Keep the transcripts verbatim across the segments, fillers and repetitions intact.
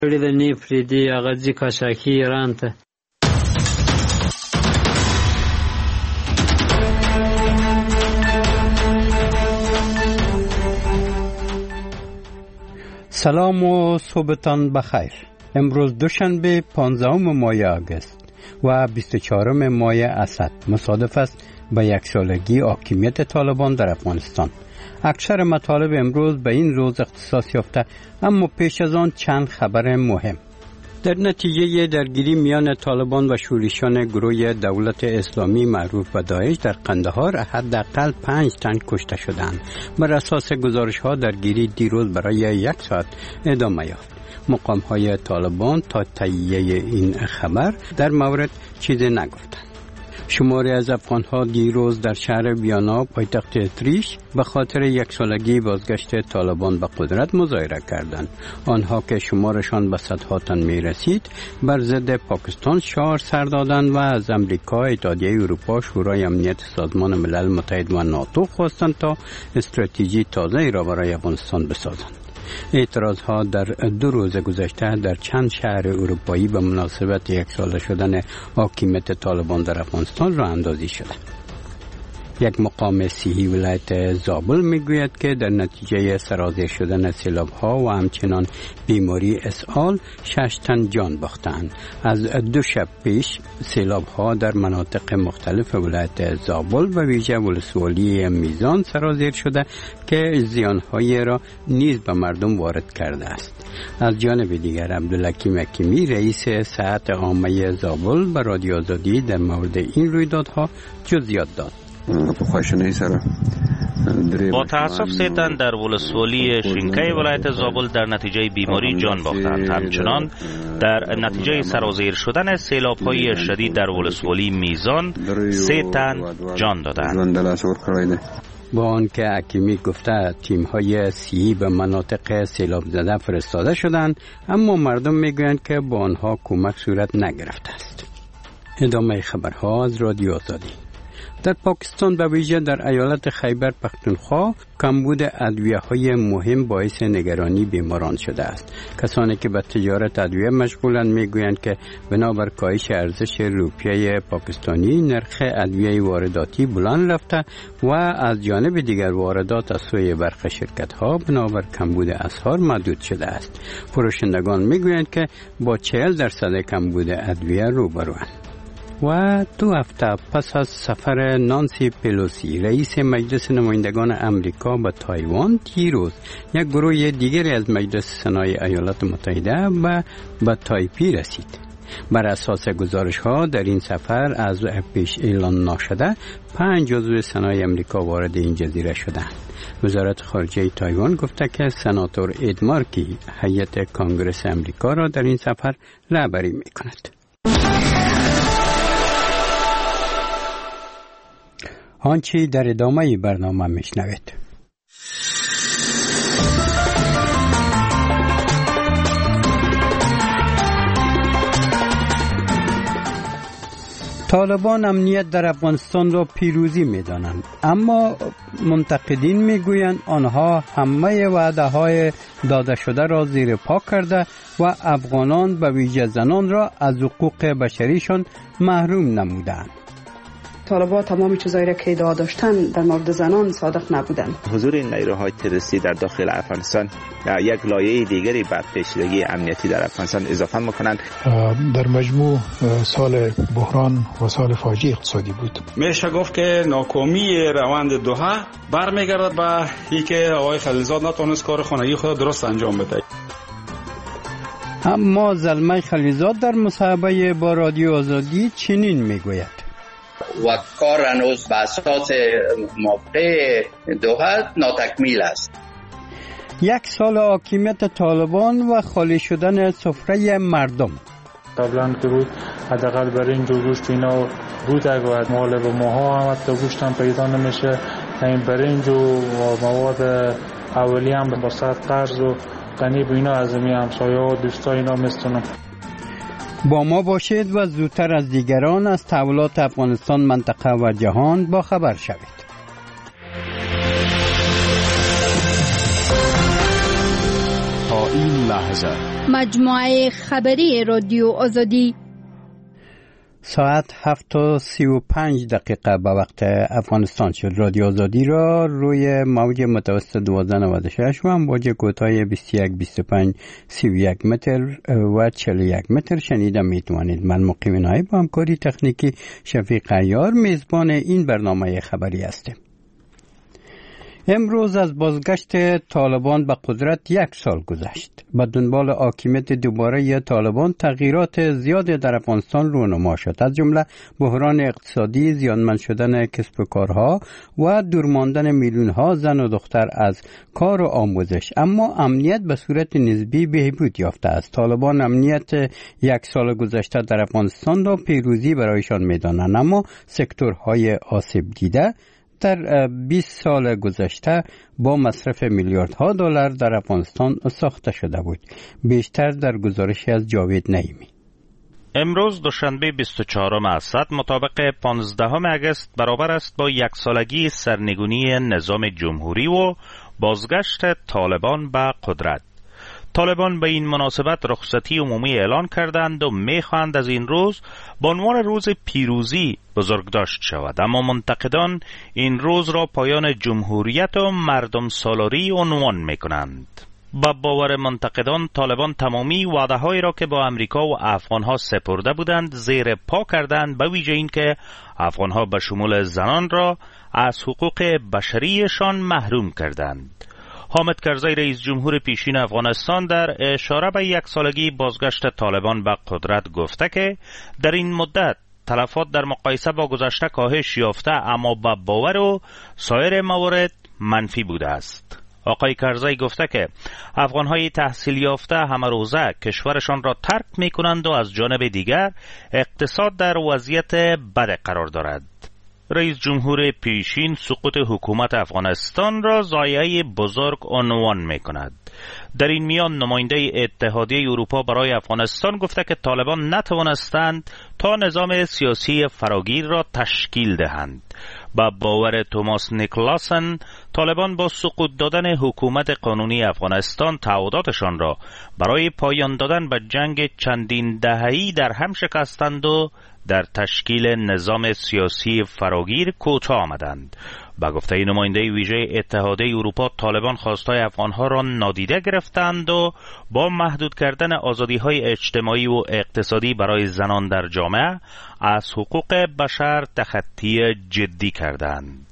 کړي د نیفریدي هغه ځي کاشاکي ایران ته. سلام و صبحتان بخیر. امروز دوشنبه پانزدهم ماه آگوست و بیست و چهارم ماه اسد مصادف است با یک سالگی حاکمیت طالبان در افغانستان. اکثر مطالب امروز به این روز اختصاص یافته، اما پیش از آن چند خبر مهم. در نتیجه درگیری میان طالبان و شورشیان گروه دولت اسلامی معروف به داعش در قندهار حداقل پنج تن کشته شدند. بر اساس گزارش‌ها درگیری دیروز برای یک ساعت ادامه یافت. مقام‌های طالبان تا تایید این خبر در مورد چیزی نگفتند. شماری از افغان‌ها دیروز در شهر ویانا پایتخت اتریش به خاطر یک سالگی بازگشت طالبان به قدرت مظاهره کردند. آنها که شمارشان به صدها تن می‌رسید بر ضد پاکستان شعار سر دادند و از امریکا، اتحادیه اروپا، شورای امنیت سازمان ملل متحد و ناتو خواستند تا استراتژی تازه‌ای را برای افغانستان بسازند. اعتراضها در دو روز گذشته در چند شهر اروپایی به مناسبت یک ساله شدن حاکمیت طالبان در افغانستان راه اندازی شده. یک مقام صحی ولایت زابل میگوید که در نتیجه سرازیر شدن سیلاب‌ها و همچنان بیماری اسهال شش تن جان باختند. از دو شب پیش سیلاب‌ها در مناطق مختلف ولایت زابل و ویژه ولسوالی میزان سرازیر شده که زیان‌های را نیز به مردم وارد کرده است. از جانب دیگر عبدالحکیم حکیمی رئیس صحت عامه زابل به رادیو آزادی در مورد این رویدادها جزئیات داد. با تأسف سه تن در ولسوالی شینکای ولایت زابل در نتیجه بیماری جان باختند. همچنان در نتیجه سرازیر شدن سیلاب‌های شدید در ولسوالی میزان سه تن جان دادند. با آنکه حکیمی گفته تیم‌های سی به مناطق سیلاب زده فرستاده شدند، اما مردم میگویند که با آنها کمک صورت نگرفته است. ادامه خبرها از رادیو آزادی. در پاکستان و ویژه در ایالت خیبر پختونخوا کمبود ادویه‌های مهم باعث نگرانی بیماران شده است. کسانی که به تجارت ادویه مشغولند میگویند که بنابر کاهش ارزش روپیه پاکستانی نرخ ادویه وارداتی بلند رفته و از جانب دیگر واردات از سوی برخی شرکت‌ها بنابر کمبود اسعار محدود شده است. فروشندگان میگویند که با چهل درصد کمبود ادویه روبروند. و دو هفته پس از سفر نانسی پلوسی رئیس مجلس نمایندگان امریکا به تایوان، دیروز یک گروه دیگری از مجلس سنای ایالات متحده به به تایپی رسید. بر اساس گزارش‌ها در این سفر از پیش اعلان نشده پنج عضو سنای امریکا وارد این جزیره شدند. وزارت خارجه تایوان گفته که سناتور اد مارکی هیئت کانگرس امریکا را در این سفر رهبری می‌کند. آنچه در ادامه برنامه میشنوید. طالبان امنیت در افغانستان را پیروزی می‌دانند، اما منتقدین میگویند آنها همه وعده‌های داده شده را زیر پا کرده و افغانان به ویژه زنان را از حقوق بشریشان محروم نمودند. طالبان تمام چیزایی را که ادعا داشتن در مورد زنان صادق نبودند. حضور این نیروهای تروریستی در داخل افغانستان یک لایه دیگری بر پیچیدگی امنیتی در افغانستان اضافه میکنند. در مجموع سال بحران و سال فاجعه اقتصادی بود. میشه گفت که ناکامی روند دوحه برمیگردد به اینکه آقای خلیلزاد نتونست کار خانگی خود درست انجام بده. اما زلمه خلیلزاد در مصاحبه با رادیو آزادی چنین میگوید: و کار هنوز به اساس موافقه دوحه ناتکمیل است. یک سال حاکمیت طالبان و خالی شدن سفره مردم. قبلا که بود حداقل برای این جو گوشت اینا بود، اگر مال به ماها هم حتی گوشت هم پیدا نمیشه. این برای این جو مواد اولی هم با صد قرض و غنی به اینا از می همسایه و دوستا اینا میستونم. با ما باشید و زودتر از دیگران از تحولات افغانستان، منطقه و جهان با خبر شوید. تا این لحظه مجموعه خبری رادیو آزادی. ساعت هفت و سی و پنج دقیقه به وقت افغانستان شد. رادیو آزادی را روی موج متوسط دوازده نود و شش و امواج کوتاه بیست و یک بیست و پنج سی و یک متر و چهل و یک متر شنیده می توانید. من مقیم نایب با همکاری تکنیکی شفیق عیار میزبان این برنامه خبری هستم. امروز از بازگشت طالبان به قدرت یک سال گذشت. به دنبال حاکمیت دوباره طالبان تغییرات زیادی در افغانستان رونما شد، از جمله بحران اقتصادی، زیانمند شدن کسب و کارها و دور ماندن میلیون‌ها زن و دختر از کار و آموزش. اما امنیت به صورت نسبی بهبود یافته است. طالبان امنیت یک سال گذشته در افغانستان را پیروزی برایشان می‌دانند، اما سکتورهای آسیب دیده در بیست سال گذشته با مصرف میلیاردها دلار در افغانستان ساخته شده بود. بیشتر در گزارشی از جاوید نعیمی. امروز دوشنبه بیست و چهارم اسد مطابق پانزدهم اگست برابر است با یک سالگی سرنگونی نظام جمهوری و بازگشت طالبان به قدرت. طالبان به این مناسبت رخصتی عمومی اعلان کردند و می‌خواهند از این روز به عنوان روز پیروزی بزرگداشت شود، اما منتقدان این روز را پایان جمهوریت و مردم سالاری عنوان می‌کنند. با باور منتقدان طالبان تمامی وعده‌هایی را که با امریکا و افغان‌ها سپرده بودند زیر پا کردند، به ویژه اینکه افغان‌ها به شمول زنان را از حقوق بشریشان محروم کردند. حامد کرزی رئیس جمهور پیشین افغانستان در اشاره به یک سالگی بازگشت طالبان به قدرت گفته که در این مدت تلفات در مقایسه با گذشته کاهش یافته، اما با باور و سایر موارد منفی بوده است. آقای کرزی گفته که افغانهای تحصیل یافته همه روزه کشورشان را ترک می کنند و از جانب دیگر اقتصاد در وضعیت بد قرار دارد. رئیس جمهور پیشین سقوط حکومت افغانستان را ضایعه بزرگ عنوان می کند. در این میان نماینده اتحادیه اروپا برای افغانستان گفته که طالبان نتوانستند تا نظام سیاسی فراگیر را تشکیل دهند. با باور توماس نیکلاسن طالبان با سقوط دادن حکومت قانونی افغانستان تعهداتشان را برای پایان دادن به جنگ چندین دهه‌ای در هم شکستند و در تشکیل نظام سیاسی فراگیر کوتاه آمدند. با گفته نماینده ویژه اتحادیه اروپا طالبان خواستهای افغانها را نادیده گرفتند و با محدود کردن آزادی‌های اجتماعی و اقتصادی برای زنان در جامعه از حقوق بشر تخطی جدی کردند.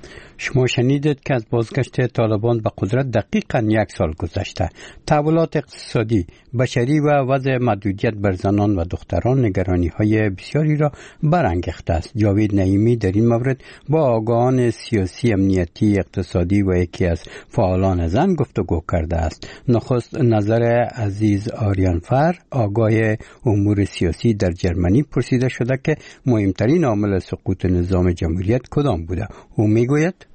شما شنیدید که از بازگشت طالبان به قدرت دقیقاً یک سال گذشته. تحولات اقتصادی، بشری و وضع محدودیت بر زنان و دختران نگرانی‌های بسیاری را برانگیخته است. جاوید نعیمی در این مورد با آگاهان سیاسی، امنیتی، اقتصادی و یکی از فعالان زن گفتگو کرده است. نخست نظر عزیز آریانفر، آگاه امور سیاسی در جرمنی، پرسیده شده که مهمترین عامل سقوط نظام جمهوریت کدام بوده. او میگوید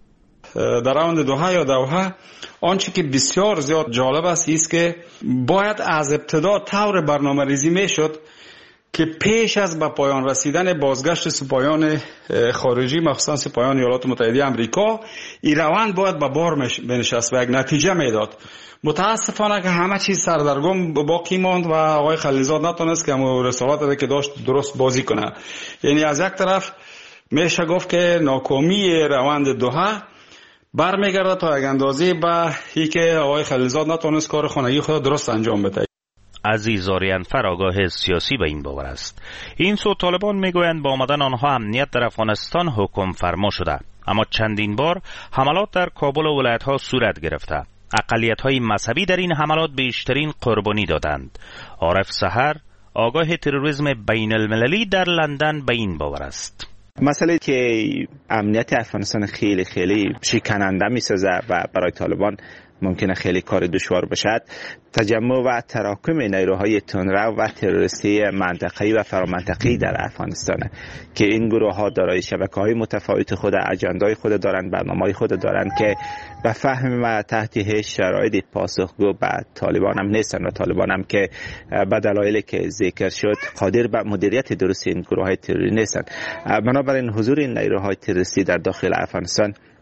در راوند دوحه یا دوحه آنچه که بسیار زیاد جالب است است که باید از ابتدا طور برنامه ریزی می شد که پیش از به پایان رسیدن بازگشت سپاهیان خارجی مخصوصا سپاهیان ایالات متحده آمریکا این روند باید به بار بنشست و یک نتیجه میداد. متاسفانه که همه چیز سردرگم باقی ماند و آقای خلیلزاد نتونست که همون رسالات که داشت درست بازی کنه. یعنی از یک طرف میشه گفت که ناکامی روند دوحه برمیگرده تا یک اندازه به ای که آقای خلیلزاد نتونست کار خانگی خود درست انجام بده. عزیز آریانفر آگاه سیاسی به این باور است. این سو طالبان میگویند با آمدن آنها امنیت در افغانستان حکم فرما شده، اما چندین بار حملات در کابل و ولایت‌ها صورت گرفته. اقلیت‌های مذهبی در این حملات بیشترین قربانی دادند. عارف سحر آگاه تروریسم بین المللی در لندن به این باور است. مسئله که امنیت افغانستان خیلی خیلی شکننده میسازه و برای طالبان ممکنه خیلی کار دشوار باشد، تجمع و تراکم نیروهای تندرو و تروریستی منطقه‌ای و فرامنطقه‌ای در افغانستان که این گروه ها دارای شبکه‌های متفاوت خود، اجندای خود دارند، برنامه‌های خود دارند که به فهم و تحت هیچ شرایطی پاسخگو به طالبان هم نیستند و طالبان هم که به دلایلی که ذکر شد قادر به مدیریت درست این گروه های تروری نیستند. بنابراین حضور این نیروهای تروریستی در داخل افغانستان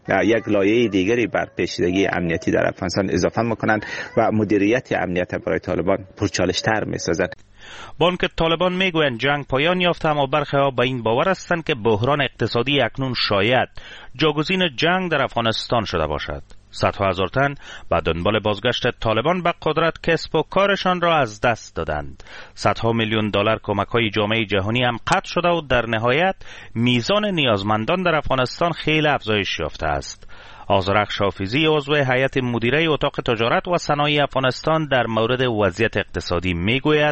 یک لایه دیگری بر پیچیدگی امنیتی در افغانستان اضافه میکنند و مدیریت امنیت برای طالبان پرچالش‌تر میسازد. بانک طالبان میگویند جنگ پایان یافته، اما برخی ها به این باور هستند که بحران اقتصادی اکنون شاید جاگزین جنگ در افغانستان شده باشد. صدها هزار تن به دنبال بازگشت طالبان به قدرت کسب و کارشان را از دست دادند. صدها میلیون دلار کمک‌های جامعه جهانی هم قطع شده و در نهایت میزان نیازمندان در افغانستان خیلی افزایش یافته است. آذرخش حافظی عضو هیئت مدیره اتاق تجارت و صنایع افغانستان در مورد وضعیت اقتصادی میگوید: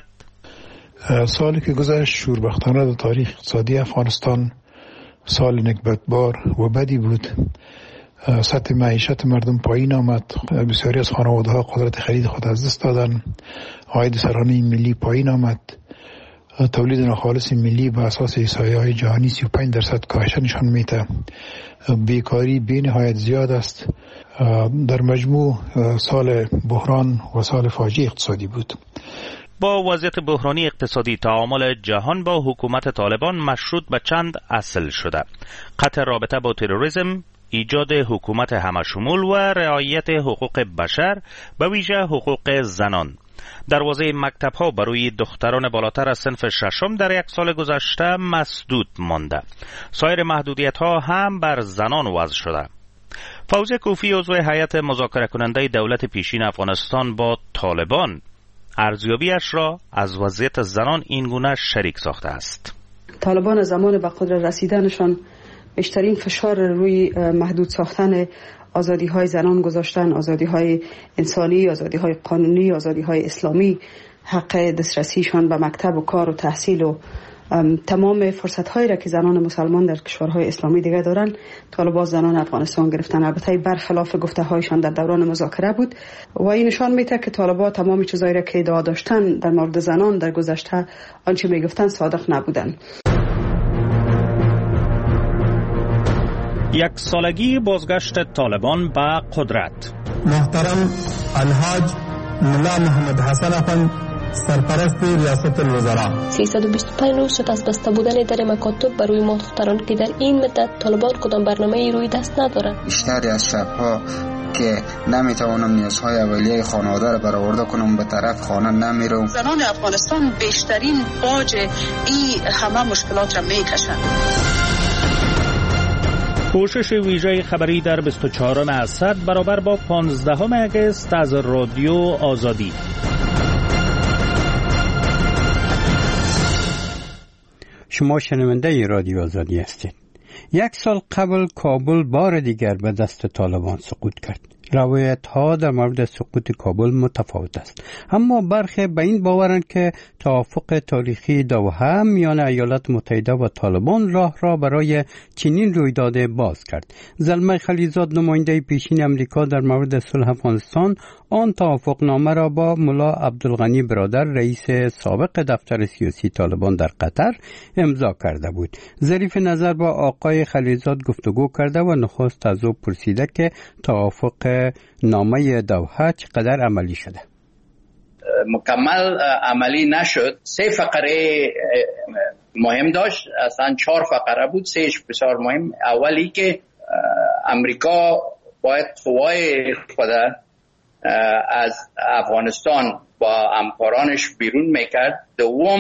سالی که گذشت شوربختانه در تاریخ اقتصادی افغانستان سال نکبتبار و بدی بود. سطح معیشت مردم پایین آمد، بسیاری از خانواده‌ها قدرت خرید خود از دست دادن، عاید سرانه ملی پایین آمد، تولید ناخالص ملی به اساس احصایه‌های جهانی سی و پنج درصد کاهش نشان میده. بیکاری بی نهایت زیاد است. در مجموع سال بحران و سال فاجعه اقتصادی بود. با وضعیت بحرانی اقتصادی تعامل جهان با حکومت طالبان مشروط به چند اصل شده: قطع رابطه با تروریسم، ایجاد حکومت همشمول و رعایت حقوق بشر، به ویژه حقوق زنان. دروازه مکتب‌ها برای دختران بالاتر از صنف ششم در یک سال گذشته مسدود مانده. سایر محدودیت‌ها هم بر زنان وضع شده. فوزی کوفی عضو هیئت مذاکره کننده دولت پیشین افغانستان با طالبان ارزیابیش را از وضعیت زنان اینگونه شریک ساخته است. طالبان زمان به قدرت رسیدنشان بیشترین فشار روی محدود ساختن آزادی های زنان گذاشتن، آزادی های انسانی، آزادی های قانونی، آزادی های اسلامی، حق دسترسیشان به مکتب و کار و تحصیل و تمام فرصت هایی را که زنان مسلمان در کشورهای اسلامی دیگه دارن طالبان زنان افغانستان گرفتن. البته برخلاف گفته هایشان در دوران مذاکره بود و این نشان میده که طالبان تمام چیزایی را که ادعا داشتن در مورد زنان در گذشته آنچه میگفتن صادق نبودن. یک سالگی بازگشت طالبان به قدرت. محترم الحاج ملا محمد حسن افند سرپرست ریاست الوزراء، سیصد و بیست و پنج روز شد از بسته بودن در مکاتب برای ما دختران که در این مدت طالبان کدام برنامه‌ای روی دست ندارند. بیشتری از شبها که نمیتوانم نیازهای اولیه خانواده را برآورده کنم به طرف خانه نمیرم. زنان افغانستان بیشترین باج این همه مشکلات را میکشند. پوشش ویژه خبری در بیست و چهارم اسد برابر با پانزدهم اگست از رادیو آزادی. شما شنونده رادیو آزادی هستید. یک سال قبل کابل بار دیگر به دست طالبان سقوط کرد. روایت ها در مورد سقوط کابل متفاوت است، اما برخی به این باورند که توافق تاریخی دوحه میان ایالات متحده و طالبان راه را برای چنین رویداد باز کرد. زلمه خلیزاد نماینده پیشین امریکا در مورد صلح افغانستان آن توافقنامه را با ملا عبدالغنی برادر رئیس سابق دفتر سیاسی طالبان در قطر امضا کرده بود. ظریف نظر با آقای خلیزاد گفتگو کرده و نخست از او پرسیده که توافق نامه دوحه چقدر عملی شده. مکمل عملی نشد. سه فقره مهم داشت، اصلا چهار فقره بود، سهش بسیار مهم. اولی که امریکا باید قوای خود از افغانستان با همکارانش بیرون میکرد. دوم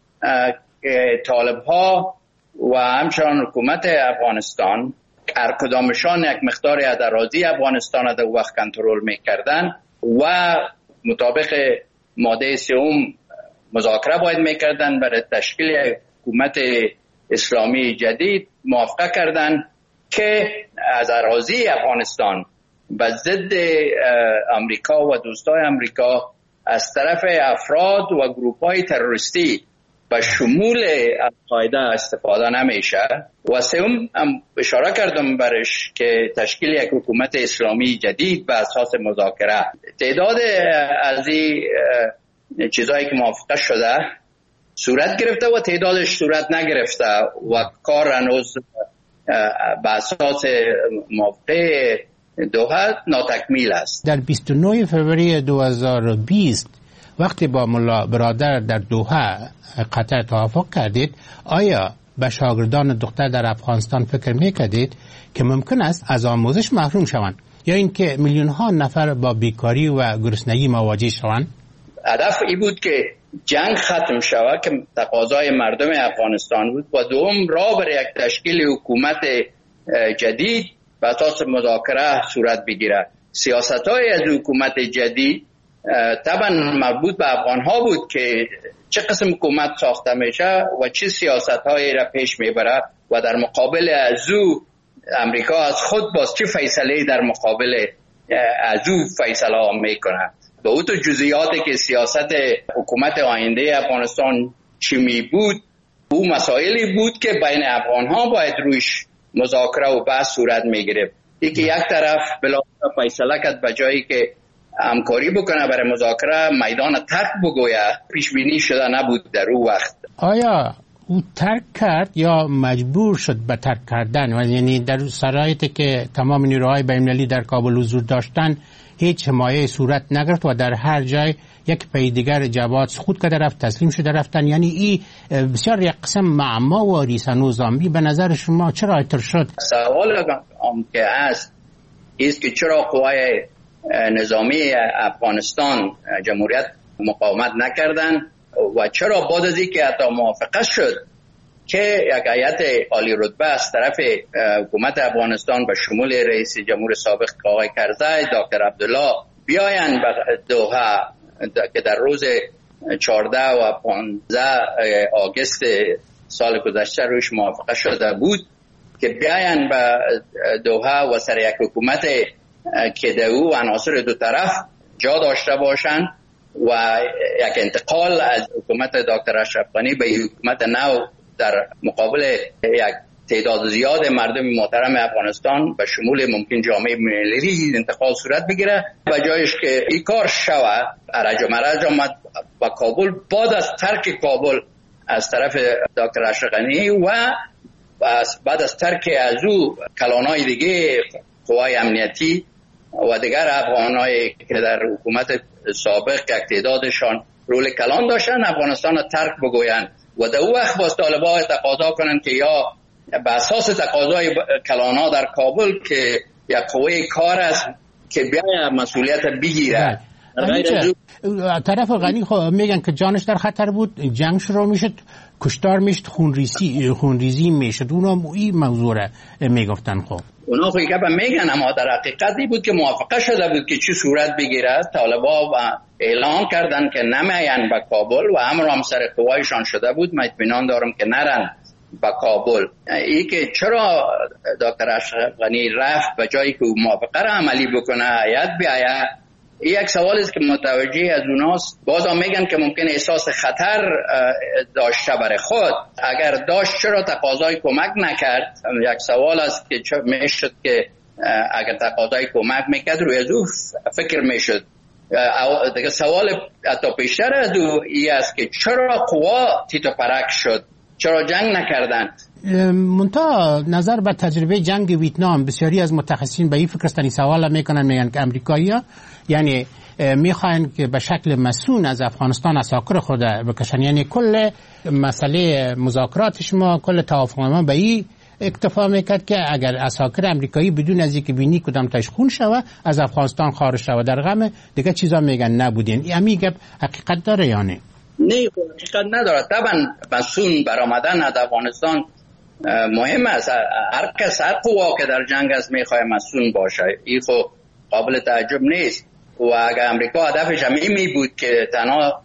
طالب ها و همچنان حکومت افغانستان هر کدامشان یک مقداری از اراضی افغانستان در وقت کنترل میکردن و مطابق ماده سوم مذاکره باید میکردن برای تشکیل حکومت اسلامی جدید. موافقه کردن که از اراضی افغانستان و ضد امریکا و دوستای امریکا از طرف افراد و گروپ‌های تروریستی به شمول القاعده استفاده نمیشه. و سوم هم اشاره کردم برش که تشکیل یک حکومت اسلامی جدید به اساس مذاکره. تعداد از این چیزهایی که موافقه شده صورت گرفته و تعدادش صورت نگرفته و کار هنوز به اساس موافقه دوحه ناتکمیل است. در بیست و نه فوریه دو هزار و بیست وقتی با ملا برادر در دوحه قطر توافق کردید، آیا به شاگردان دختر در افغانستان فکر میکردید که ممکن است از آموزش محروم شوند یا اینکه میلیون ها نفر با بیکاری و گرسنگی مواجه شوند؟ هدف این بود که جنگ ختم شود که تقاضای مردم افغانستان بود و دوم راه بر یک تشکیل حکومت جدید به اساس مذاکره صورت بگیرد. سیاست‌های از حکومت جدید طبعا مربوط به افغان‌ها بود که چه قسم حکومت ساخته میشه و چه سیاست‌هایی را پیش میبره و در مقابل از او امریکا از خود باز چه فیصله در مقابل از او فیصله میکنه. به اون تو جزئیاتی که سیاست حکومت آینده افغانستان چی می بود، او مسائلی بود که بین افغان‌ها باید رویش مذاکره و بحث صورت میگیره. یکی یک طرف بلا فیصله کرد به جایی که همکاری بکنه برای مذاکره میدان ترک بگویه، پیش بینی شده نبود در اون وقت. آیا او ترک کرد یا مجبور شد به ترک کردن؟ و یعنی در شرایطی که تمام نیروهای بین‌المللی در کابل حضور داشتن هیچ حمایه صورت نگرفت و در هر جای یک پی دیگر جواد سقوط کرده رفت، تسلیم شده رفتن. یعنی این بسیار یک قسم معما و ریسانو زامبی. به نظر شما چرا اینطور شد؟ سوال هم که هست است که چرا قوای نظامی افغانستان جمهوریت مقاومت نکردن و چرا بعد از اینکه حتی موافقه شد که یک هیئت عالی رتبه از طرف حکومت افغانستان به شمول رئیس جمهور سابق آقای کرزی، دکتر عبدالله بیاین به دوحه که در روز چهارده و پانزده آگوست سال گذشته روش موافقه شده بود که بیاین به دوحه و سر یک حکومت که در او عناصر دو طرف جا داشته باشند و یک انتقال از حکومت دکتر اشرف غنی به حکومت نو در مقابل یک تعداد زیاد مردم محترم افغانستان به شمول ممکن جامعه ملی انتقال صورت بگیره و جایش که این کار شود ارج و مرج آمد با کابل بعد از ترک کابل از طرف دکتر اشرف غنی و بعد از ترک از او کلانای دیگه قوای امنیتی و دیگر افغانایی که در حکومت سابق یک تعدادشان رول کلان داشتن افغانستان را ترک بگویند و در اون وقت باز طالبان تقاضا کنند که یا به اساس تقاضای کلانا در کابل که یک قوه کار است که بیاید مسئولیت بگیره. طرف غنی خب میگن که جانش در خطر بود، جنگ شروع میشد، کشتار میشد، خونریزی خونریزی میشد. اونا این موضوع را میگفتن. خب اونا خب که میگن اما در حقیقتی بود که موافقه شده بود که چی صورت بگیره. طالبان و اعلان کردن که نمیان به کابل و امر هم سر قوایشان شده بود. من اطمینان دارم که نرن به کابل. ای که چرا دکتر اشرف غنی رفت به جایی که موافقه را عملی بکنه هیئت بیاید، این یک سوال است که متوجه از اوناست. باز هم میگن که ممکن احساس خطر داشته برای خود. اگر داشت چرا تقاضای کمک نکرد؟ یک سوال است که میشد که اگر تقاضای کمک میکرد روی از او فکر میشد. دیگه سوال حتی پیشتر از او این است که چرا قوا تیت و پرک شد؟ چرا جنگ نکردن؟ منتها نظر به تجربه جنگ ویتنام بسیاری از متخصصین به این فکر هستند، سوال میکنن، میگن که امریکایی‌ها یعنی میخواین که به شکل مسئول از افغانستان اساکر خود بکشن. یعنی کل مسئله مذاکرات شما، کل توافقنامه به این اکتفا میکرد که اگر اساکر امریکایی بدون از اینکه بینی کدام تاش خون شوه از افغانستان خارج شوه. در غم دیگه چیزا میگن نبودین. این میگه حقیقت داره یا نه؟ نه حقیقت نداره. طبعا مسئول برآمدن از افغانستان مهم است. هر کس هر قوا که در جنگ است میخواد مسئول باشه، این خب قابل تعجب نیست. و اگر امریکا هدفش همین می بود که تنها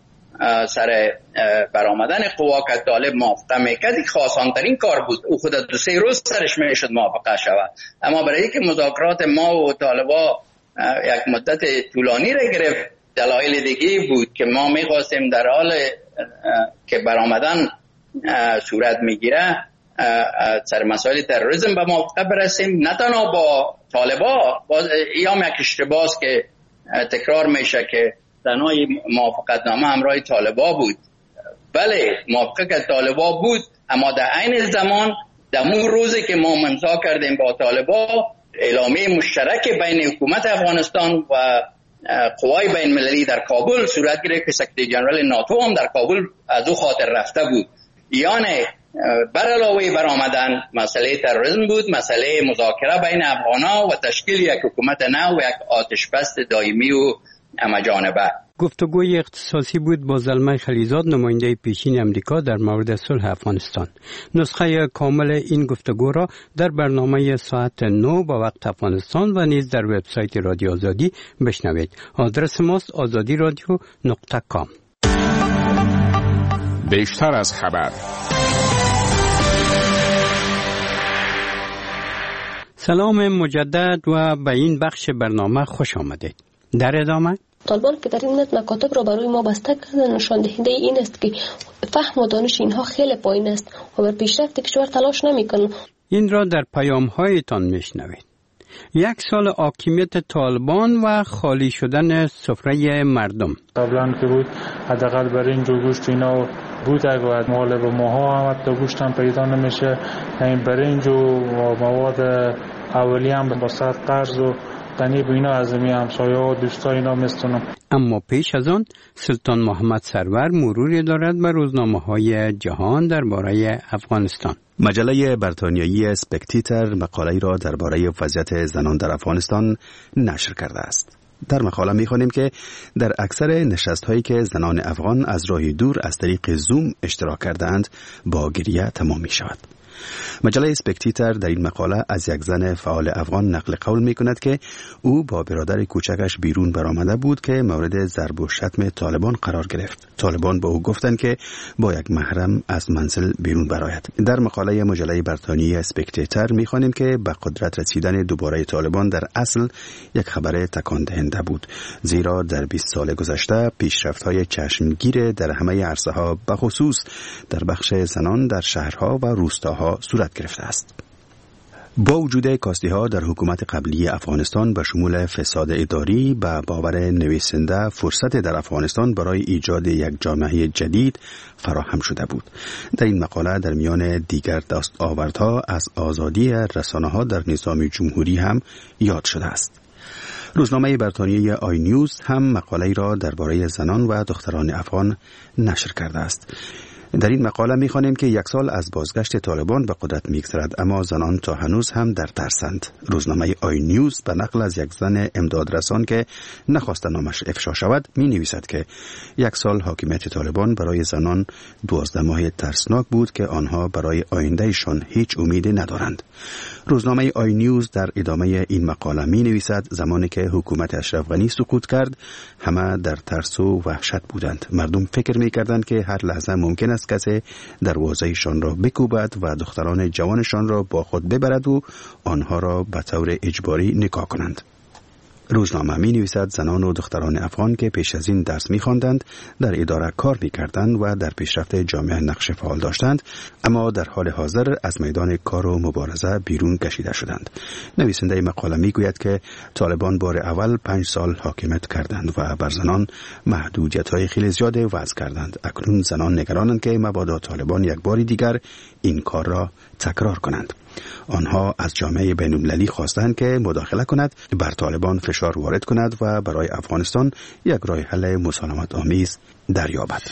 سر برآمدن قوا که طالب موافقه میکرد، آسان‌ترین کار بود. او خود دو سه روز سرش میشد موافقه شود. اما برای اینکه مذاکرات ما و طالبا یک مدت طولانی را گرفت، دلایل دیگه بود که ما میخواستیم در حال که برآمدن صورت میگیره سر مسائل تروریسم به موافقه برسیم، نه تنها با طالبا. باز ایام یک اشتباه که تکرار میشه که تنها موافقت نامه همراه طالبا بود. بله موافقت طالبا بود، اما در عین زمان در اون روزی که ما امضا کردیم با طالبا اعلامیه مشترک بین حکومت افغانستان و قوای بین المللی در کابل صورت گرفت که سکرتری جنرال ناتو هم در کابل از او خاطر رفته بود. یعنی بر علاوه بر آمدن مسئله تروریسم بود، مسئله مذاکره بین افغان‌ها و تشکیل یک حکومت نو و یک آتشبس دائمی و همه‌جانبه. گفتگوی اختصاصی بود با زلمه خلیزاد، نماینده پیشین امریکا در مورد صلح افغانستان. نسخه کامل این گفتگو را در برنامه ساعت نه با وقت افغانستان و نیز در وبسایت رادیو آزادی بشنوید. آدرس ماست آزادی رادیو نقطه کام. بیشتر از خبر. سلام مجدد و به این بخش برنامه خوش آمدید. در ادامه طالبان که در این متن مکاتب را برای ما بسته کردن نشان دهنده این است که فهم و دانش اینها خیلی پایین است و بر پیشرفت کشور تلاش نمی‌کنند. این را در پیام‌هایتان میشنوید. یک سال حاکمیت طالبان و خالی شدن سفره مردم. قبلا که بود حداقل برای این جو گوشت اینا بود اگه مال به ماها هم حتی گوشت هم پیدا نمیشه. این برای این جو مواد اولی هم با صد قرض و تنی به اینا از می همسایه و دوستا اینا میستونم. اما پیش از آن سلطان محمد سرور مروری دارد بر روزنامه های جهان درباره افغانستان. مجله بریتانیایی اسپکتیتر مقاله‌ای را درباره وضعیت زنان در افغانستان نشر کرده است. در مقاله می‌خوانیم که در اکثر نشست‌هایی که زنان افغان از راه دور از طریق زوم اشتراک کردند با گریه تمام می‌شود. مجله اسپکتیتر در این مقاله از یک زن فعال افغان نقل قول می کند که او با برادر کوچکش بیرون برآمده بود که مورد ضرب و شتم طالبان قرار گرفت. طالبان به او گفتند که با یک محرم از منزل بیرون برآید. در مقاله مجله بریتانیایی اسپکتیتر می خوانیم که به قدرت رسیدن دوباره طالبان در اصل یک خبر تکان دهنده بود، زیرا در بیست سال گذشته پیشرفت‌های چشمگیر در همه عرصه‌ها به خصوص در بخش زنان در شهرها و روستاها صورت گرفته است. با وجود کاستی‌ها در حکومت قبلی افغانستان به شمول فساد اداری، به باور نویسنده فرصت در افغانستان برای ایجاد یک جامعه جدید فراهم شده بود. در این مقاله در میان دیگر دستاوردها از آزادی رسانه‌ها در نظام جمهوری هم یاد شده است. روزنامه بریتانیایی آی نیوز هم مقاله‌ای را درباره زنان و دختران افغان نشر کرده است. در این مقاله می‌خوانیم که یک سال از بازگشت طالبان به قدرت می‌گذرد، اما زنان تا هنوز هم در ترسند. روزنامه آی نیوز به نقل از یک زن امدادرسان که نخواست نامش افشا شود می‌نویسد که یک سال حاکمیت طالبان برای زنان دوازده ماه ترسناک بود که آنها برای آیندهشان هیچ امیدی ندارند. روزنامه آی نیوز در ادامه این مقاله می‌نویسد زمانی که حکومت اشرف غنی سقوط کرد همه در ترس و وحشت بودند. مردم فکر می‌کردند که هر لحظه ممکن است کسی دروازه‌شان را بکوبد و دختران جوانشان را با خود ببرد و آنها را به طور اجباری نکاح کنند. روزنامه می نویسد زنان و دختران افغان که پیش از این درس می خواندند، در اداره کار می کردند و در پیشرفت جامعه نقش فعال داشتند، اما در حال حاضر از میدان کار و مبارزه بیرون کشیده شدند. نویسنده مقاله می گوید که طالبان بار اول پنج سال حاکمیت کردند و بر زنان محدودیت های خیلی زیاد وضع کردند. اکنون زنان نگرانند که مبادا طالبان یک بار دیگر این کار را تکرار کنند. آنها از جامعه بین‌المللی خواستند که مداخله کند، بر طالبان فشار وارد کند و برای افغانستان یک راه حل مسالمت آمیز دریابد.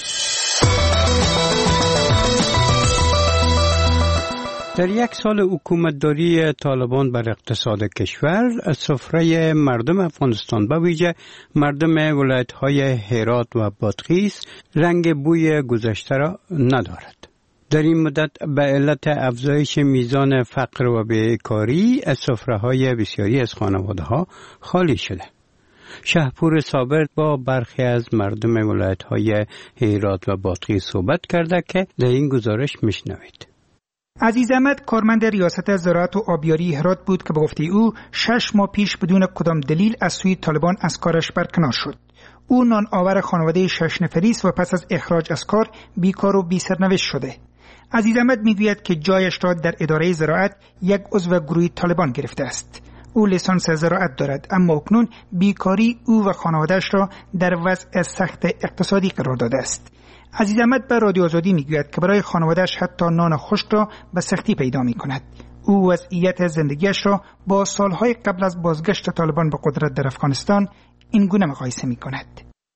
در یک سال حکومتداری طالبان بر اقتصاد کشور، سفره مردم افغانستان به ویژه مردم ولایت‌های هرات و بادغیس رنگ بوی گذشته را ندارد. در این مدت به علت افزایش میزان فقر و بیکاری سفره‌های بسیاری از خانواده‌ها خالی شده. شهپور صابر با برخی از مردم ولایت‌های هرات و بادغیس صحبت کرده که در این گزارش میشنوید. عزیز احمد کارمند ریاست زراعت و آبیاری هرات بود که به گفته او شش ماه پیش بدون کدام دلیل از سوی طالبان از کارش برکنار شد. او نان آور خانواده شش نفری است و پس از اخراج از کار بیکار و بی سرنوشت شده. عزیز احمد میگوید که جایش را در اداره زراعت یک عضو گروه طالبان گرفته است. او لیسانس زراعت دارد، اما اکنون بیکاری او و خانواده‌اش را در وضع سخت اقتصادی قرار داده است. عزیز احمد به رادیو آزادی میگوید که برای خانواده‌اش حتی نان خشک را به سختی پیدا می‌کند. او وضعیت زندگیش را با سالهای قبل از بازگشت طالبان به قدرت در افغانستان این گونه مقایسه می‌کند.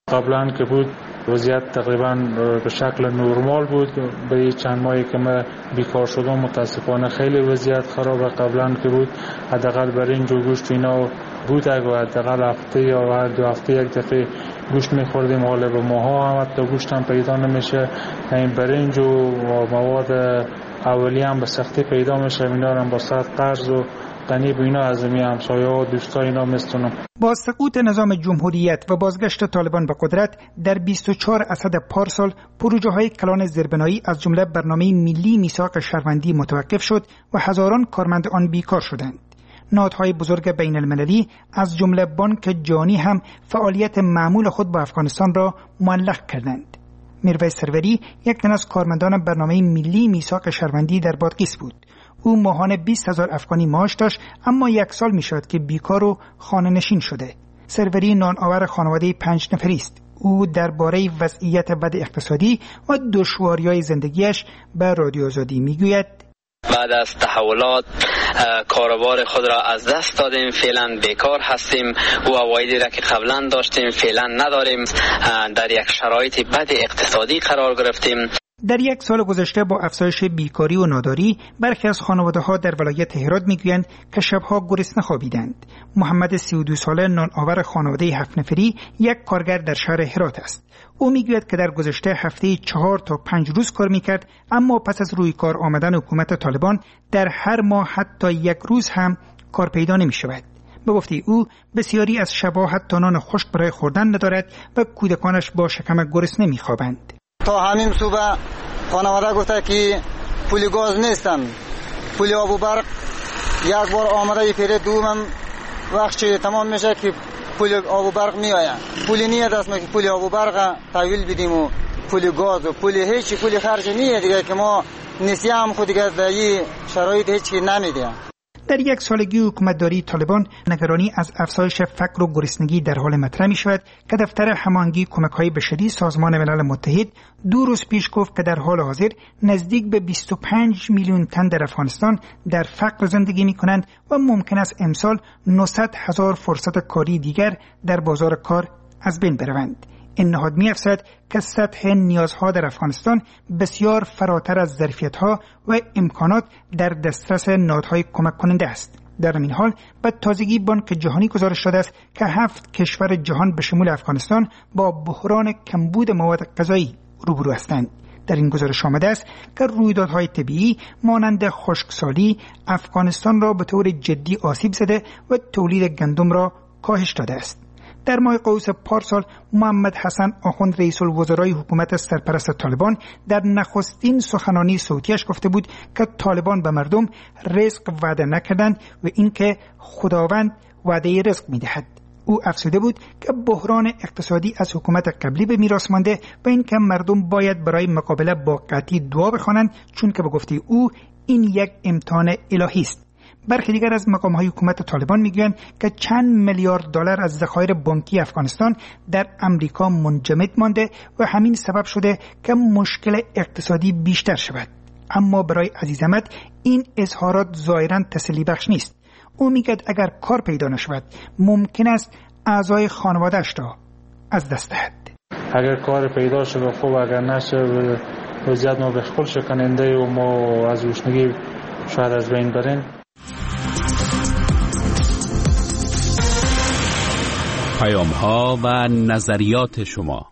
قبلا که بود وضعیت تقریبا به شکل نرمال بود. به چند ماهی که من بیکار شدم متاسفانه خیلی وضعیت خرابه. قبلا که بود حداقل برنج و گوشت اینا بود، اگه حداقل هفته یا هر دو هفته یک دفعه گوشت میخوردیم. حالا به ماها هم حتی گوشت هم پیدا نمیشه. این برنج و مواد اولیه هم به سختی پیدا میشه. اینا هم با صد قرض و قنیب اینا از می همسایه ها دوستا اینا میستونم. با سقوط نظام جمهوریت و بازگشت طالبان به قدرت در بیست و چهار اسد پارسال پروژه های کلان زیربنایی از جمله برنامه ملی میثاق شهروندی متوقف شد و هزاران کارمند آن بیکار شدند. نهادهای بزرگ بین المللی از جمله بانک جهانی هم فعالیت معمول خود با افغانستان را معلق کردند. میرویس سروری یک تن از کارمندان برنامه ملی میثاق شهروندی در بادغیس بود. او ماهانه بیست هزار افغانی معاش داشت، اما یک سال می شد که بیکار و خانه نشین شده. سروری نان آور خانواده پنج نفری است. او درباره وضعیت بد اقتصادی و دشواری‌های زندگیش به رادیو آزادی می گوید: بعد از تحولات کاروبار خود را از دست دادیم، فعلا بیکار هستیم و عوایدی را که قبلا داشتیم فعلا نداریم. در یک شرایط بد اقتصادی قرار گرفتیم. در یک سال گذشته با افزایش بیکاری و ناداری برخی از خانواده‌ها در ولایت هرات میگویند که شبها گرسنه خوابیدند. محمد سی و دو ساله نان آور خانواده هفت نفری یک کارگر در شهر هرات است. او میگوید که در گذشته هفته چهار تا پنج روز کار میکرد، اما پس از روی کار آمدن حکومت طالبان در هر ماه حتی یک روز هم کار پیدا نمی شود. به گفته او بسیاری از شبها حتی نان خشک برای خوردن ندارد و کودکانش با شکم گرسنه میخوابند. تا همین صبح خانواده گفته که پول گاز نیستن، پول آب و برق یک بار آمده پیره دومم وقت چه تمام میشه که پول آب و برق میآید. پول نیاد است که پول آب و برق تحویل بدیم و پول گاز و پول هیچ پول خرج نیه دیگه که ما نسیه هم خود دیگه در این شرایط هیچ نمیدیم. در یک سالگی حکومتداری طالبان نگرانی از افزایش فقر و گرسنگی در حال مطرح می شود که دفتر هماهنگی کمک‌های بشری سازمان ملل متحد دو روز پیش گفت که در حال حاضر نزدیک به بیست و پنج میلیون تن در افغانستان در فقر زندگی می کنند و ممکن است امسال نهصد هزار فرصت کاری دیگر در بازار کار از بین بروند. این نهاد می افزاید که سطح نیازها در افغانستان بسیار فراتر از ظرفیت‌ها و امکانات در دسترس نهادهای کمک کننده است. در این حال به تازگی بانک جهانی گزارش داده است که هفت کشور جهان به شمول افغانستان با بحران کمبود مواد غذایی روبرو هستند. در این گزارش آمده است که رویدادهای طبیعی مانند خشکسالی افغانستان را به طور جدی آسیب زده و تولید گندم را کاهش داده است. در ماه قوس پارسال محمد حسن آخوند رئیس الوزرای حکومت سرپرست طالبان در نخستین سخنرانی صوتیش گفته بود که طالبان به مردم رزق وعده نکردند و اینکه خداوند وعده رزق میدهد. او افزوده بود که بحران اقتصادی از حکومت قبلی به میراث مانده و اینکه مردم باید برای مقابله با قحطی دعا بخوانند، چون که به گفته او این یک امتحان الهی است. برخی دیگر از مقام‌های حکومت طالبان میگویند که چند میلیارد دلار از ذخایر بانکی افغانستان در امریکا منجمد مانده و همین سبب شده که مشکل اقتصادی بیشتر شود. اما برای عزیز احمد این اظهارات ظاهراً تسلی بخش نیست. او میگوید اگر کار پیدا نشود ممکن است اعضای خانواده‌اش را از دست دهد. اگر کار پیدا شود خوب، اگر نشه وضعیت ما بخل شکننده و ما از گشنگی شاید از بین بریم. پیام ها و نظریات شما.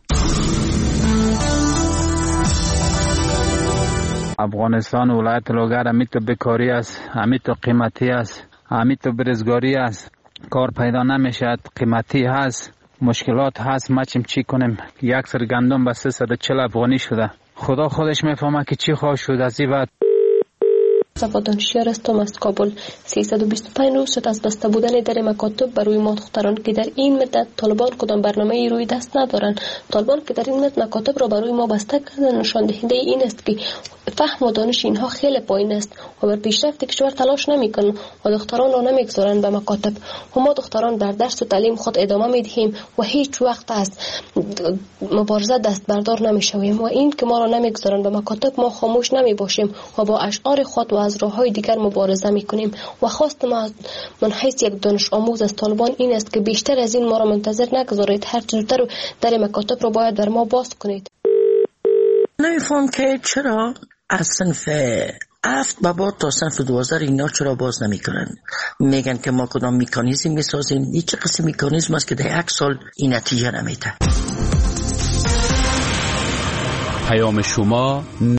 افغانستان ولایت لوگر امیتو بکاری است، امیتو قیمتی است، امیتو برزگاری است، کار پیدا نمیشد، قیمتی هست، مشکلات هست. ما چیم چی کنیم؟ یک سر گندم به سیصد و چهل افغانی شده. خدا خودش میفهمه که چی خواهد شد از این بعد. صفا دانشیار هستم از کابل. سیصد و بیست و پنج روز شد از بسته بودن در مکاتب برای ما دختران که در این مدت طالبان کدام برنامه ای روی دست ندارند. طالبان که در این مدت مکاتب را برای ما بسته کردن نشان دهنده این است که فهم و دانش اینها خیلی پایین است و بر پیشرفت کشور تلاش نمیکنند و دختران را نمیگذارند به مکاتب. و ما دختران در درس و تعلیم خود ادامه میدهیم و هیچ وقت از مبارزه دست بردار نمیشویم و این که ما را نمیگذارند به مکاتب ما خاموش نمیباشیم و با اشعار خود و از راه‌های دیگر مبارزه می‌کنیم و خواست ما من حیث یک دانش آموز از طالبان این است که بیشتر از این ما را منتظر نگذارید، هر چه زودتر در مکاتب را باید بر ما باز کنید. نمی‌فهم که چرا از صنف هفت به بعد تا صنف دوازده اینا چرا باز نمی کنن؟ میگن که ما کدام میکانیزم میسازیم. این چه قسم میکانیزم است که در یک سال این نتیجه نمیده؟ پیام شما